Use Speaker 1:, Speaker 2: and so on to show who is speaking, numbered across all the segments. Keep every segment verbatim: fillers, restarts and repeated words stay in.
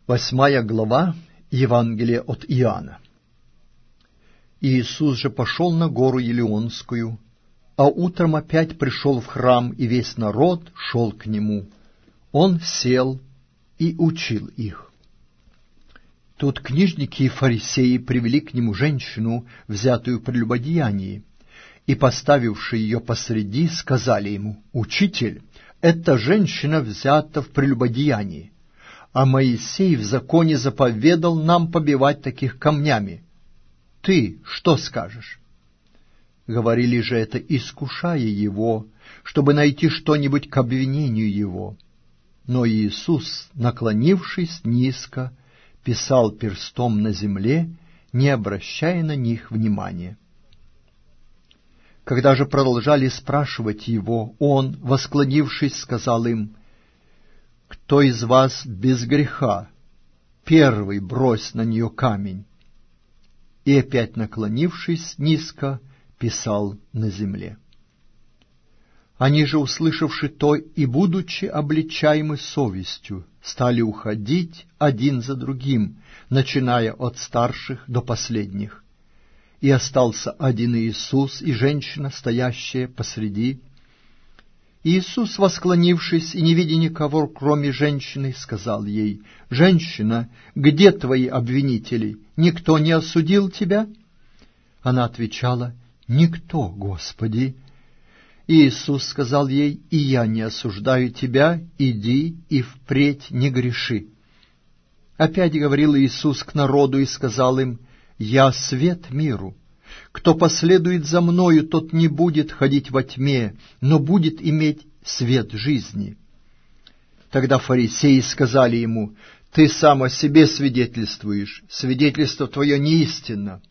Speaker 1: Восьмая глава Евангелия от Иоанна. Иисус же пошел на гору Елеонскую, а утром опять пришел в храм, и весь народ шел к нему. Он сел и учил их. Тут книжники и фарисеи привели к нему женщину, взятую в прелюбодеянии, и, поставивши ее посреди, сказали ему: «Учитель, эта женщина взята в прелюбодеянии, а Моисей в законе заповедал нам побивать таких камнями. Ты что скажешь?» Говорили же это, искушая его, чтобы найти что-нибудь к обвинению его. Но Иисус, наклонившись низко, писал перстом на земле, не обращая на них внимания. Когда же продолжали спрашивать его, он, восклонившись, сказал им: «Кто из вас без греха? Первый брось на нее камень». И опять, наклонившись низко, писал на земле. Они же, услышавши то и будучи обличаемы совестью, стали уходить один за другим, начиная от старших до последних. И остался один Иисус и женщина, стоящая посреди. Иисус, восклонившись и не видя никого, кроме женщины, сказал ей: «Женщина, где твои обвинители? Никто не осудил тебя?» Она отвечала: «Никто, Господи». Иисус сказал ей: «И я не осуждаю тебя, иди и впредь не греши». Опять говорил Иисус к народу и сказал им: «Я свет миру. Кто последует за Мною, тот не будет ходить во тьме, но будет иметь свет жизни». Тогда фарисеи сказали ему: «Ты сам о себе свидетельствуешь, свидетельство твое неистинно».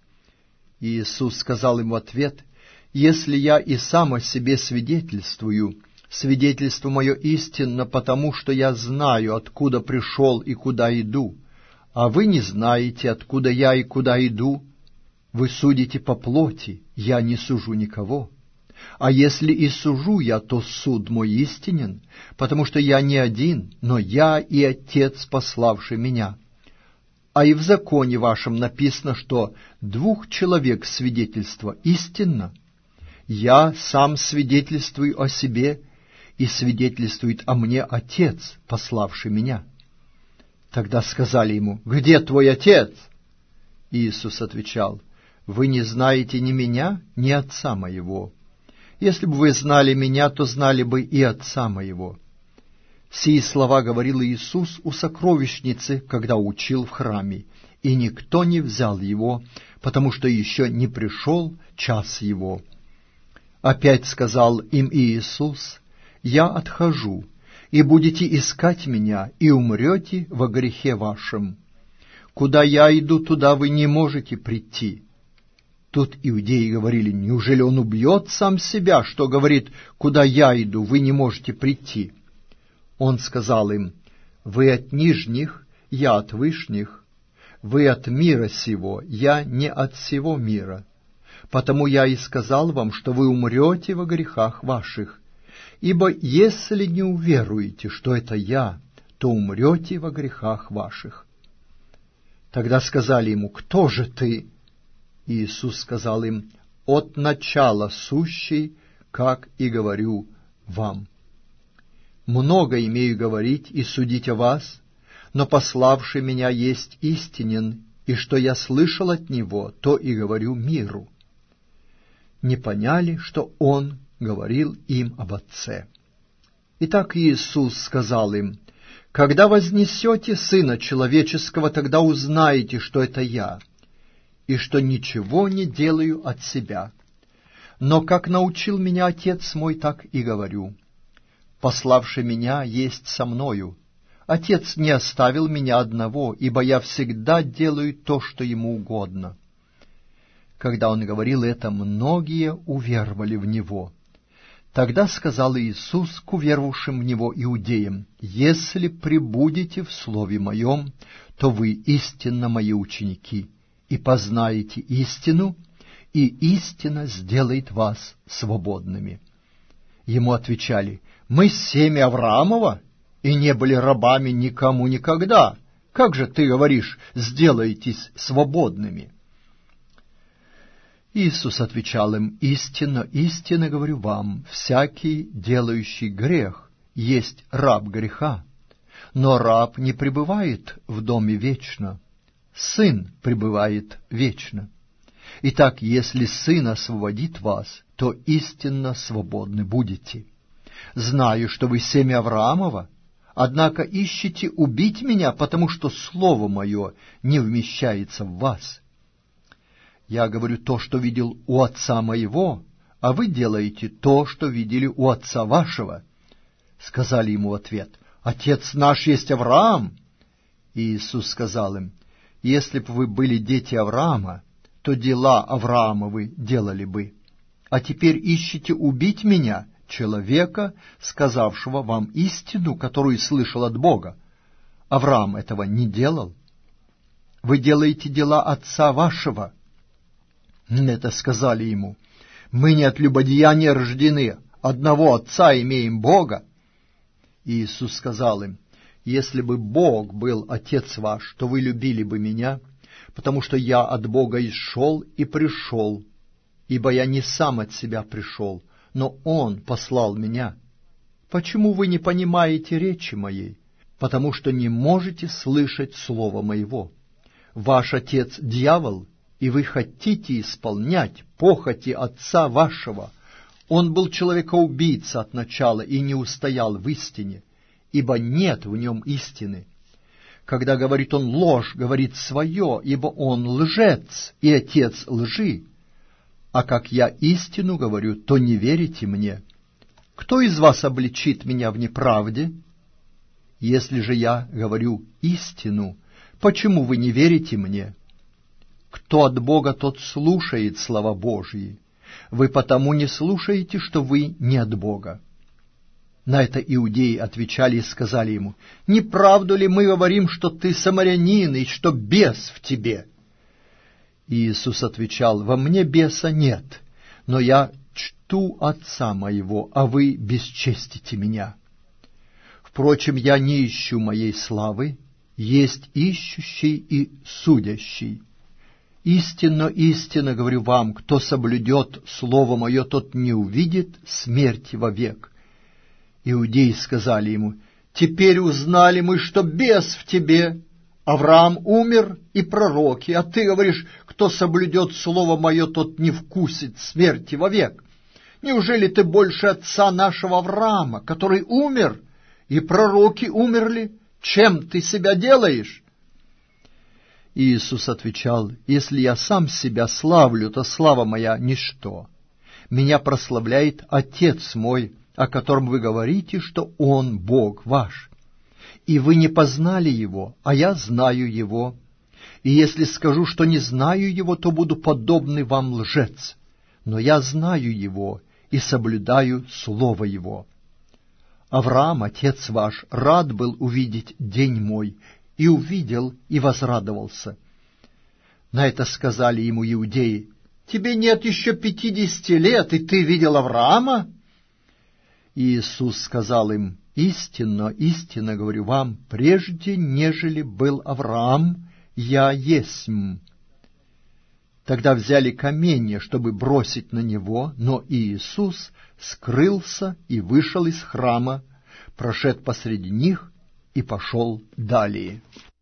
Speaker 1: Иисус сказал им в ответ: «Если я и сам о себе свидетельствую, свидетельство мое истинно, потому что я знаю, откуда пришел и куда иду, а вы не знаете, откуда я и куда иду. Вы судите по плоти, я не сужу никого. А если и сужу я, то суд мой истинен, потому что я не один, но я и Отец, пославший меня. А и в законе вашем написано, что двух человек свидетельство истинно. Я сам свидетельствую о себе, и свидетельствует о мне Отец, пославший меня». Тогда сказали ему: «Где твой Отец?» Иисус отвечал: «Вы не знаете ни меня, ни Отца моего. Если бы вы знали меня, то знали бы и Отца моего». Сии слова говорил Иисус у сокровищницы, когда учил в храме, и никто не взял его, потому что еще не пришел час его. Опять сказал им Иисус: «Я отхожу, и будете искать меня, и умрете во грехе вашем. Куда я иду, туда вы не можете прийти». Тут иудеи говорили: «Неужели он убьет сам себя, что говорит: куда я иду, вы не можете прийти?» Он сказал им: «Вы от нижних, я от вышних, вы от мира сего, я не от сего мира. Потому я и сказал вам, что вы умрете во грехах ваших. Ибо если не уверуете, что это я, то умрете во грехах ваших». Тогда сказали ему: «Кто же ты?» Иисус сказал им: «От начала сущий, как и говорю вам. Много имею говорить и судить о вас, но пославший меня есть истинен, и что я слышал от него, то и говорю миру». Не поняли, что он говорил им об Отце. Итак, Иисус сказал им: «Когда вознесете Сына Человеческого, тогда узнаете, что это я, и что ничего не делаю от себя. Но как научил меня Отец мой, так и говорю. Пославший меня есть со мною. Отец не оставил меня одного, ибо я всегда делаю то, что ему угодно». Когда он говорил это, многие уверовали в него. Тогда сказал Иисус к уверовавшим в него иудеям: «Если пребудете в слове моем, то вы истинно мои ученики, и познаете истину, и истина сделает вас свободными». Ему отвечали: «Мы семя Авраамова, и не были рабами никому никогда. Как же ты говоришь: сделайтесь свободными? Иисус отвечал им: истинно, истинно говорю вам, всякий, делающий грех, есть раб греха. Но раб не пребывает в доме вечно, сын пребывает вечно. Итак, если сын освободит вас, то истинно свободны будете. Знаю, что вы семя Авраамова, однако ищете убить меня, потому что слово мое не вмещается в вас. Я говорю то, что видел у отца моего, а вы делаете то, что видели у отца вашего. Сказали ему в ответ: Отец наш есть Авраам. И Иисус сказал им: если бы вы были дети Авраама, то дела Авраамовы делали бы. А теперь ищете убить меня, человека, сказавшего вам истину, которую слышал от Бога. Авраам этого не делал. Вы делаете дела отца вашего. Это сказали ему: мы не от любодеяния рождены, одного отца имеем Бога. И Иисус сказал им: если бы Бог был отец ваш, то вы любили бы меня, потому что я от Бога исшел и пришел, ибо я не сам от себя пришел, но Он послал меня. Почему вы не понимаете речи моей? Потому что не можете слышать слова моего. Ваш отец — дьявол, и вы хотите исполнять похоти отца вашего. Он был человекоубийца от начала и не устоял в истине, ибо нет в нем истины. Когда говорит он ложь, говорит свое, ибо он лжец и отец лжи. А как я истину говорю, то не верите мне. Кто из вас обличит меня в неправде? Если же я говорю истину, почему вы не верите мне? Кто от Бога, тот слушает слова Божьи. Вы потому не слушаете, что вы не от Бога. На это иудеи отвечали и сказали ему: не правду ли мы говорим, что ты самарянин и что бес в тебе? И Иисус отвечал: во мне беса нет, но я чту отца моего, а вы бесчестите меня. Впрочем, я не ищу моей славы, есть ищущий и судящий. Истинно, истинно говорю вам, кто соблюдет слово мое, тот не увидит смерти вовек. Иудеи сказали ему: теперь узнали мы, что бес в тебе. Авраам умер и пророки, а ты говоришь: кто соблюдет слово мое, тот не вкусит смерти вовек. Неужели ты больше отца нашего Авраама, который умер, и пророки умерли? Чем ты себя делаешь? Иисус отвечал: если я сам себя славлю, то слава моя ничто. Меня прославляет Отец мой, о котором вы говорите, что Он Бог ваш. И вы не познали Его, а я знаю Его. И если скажу, что не знаю Его, то буду подобный вам лжец. Но я знаю Его и соблюдаю Слово Его. Авраам, отец ваш, рад был увидеть день мой, и увидел, и возрадовался. На это сказали ему иудеи: тебе нет еще пятидесяти лет, и ты видел Авраама? И Иисус сказал им: истинно, истинно говорю вам, прежде нежели был Авраам, я есмь. Тогда взяли каменья, чтобы бросить на него, но Иисус скрылся и вышел из храма, прошед посреди них и пошел далее.